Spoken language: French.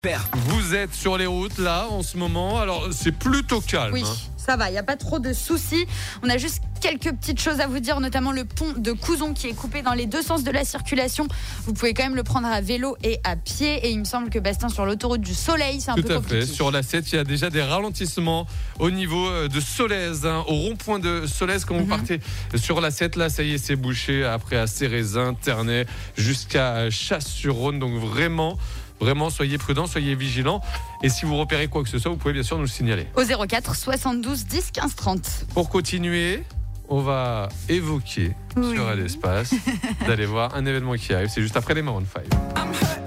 Vous êtes sur les routes là en ce moment, alors c'est plutôt calme. Oui, ça va, il n'y a pas trop de soucis. On a juste quelques petites choses à vous dire, notamment le pont de Couzon qui est coupé dans les deux sens de la circulation. Vous pouvez quand même le prendre à vélo et à pied. Et il me semble que Bastien, sur l'autoroute du Soleil, c'est un peu compliqué. Tout à fait, sur la 7, il y a déjà des ralentissements au niveau de Solèze, au rond-point de Solèze. Quand vous partez sur la 7, là, ça y est, c'est bouché. Après à Cérézin, Ternay, jusqu'à Chasse-sur-Rhône. Donc vraiment, soyez prudents, soyez vigilants. Et si vous repérez quoi que ce soit, vous pouvez bien sûr nous le signaler. Au 04 72 10 15 30. Pour continuer, on va évoquer sur l'espace d'aller voir un événement qui arrive. C'est juste après les Maroon 5.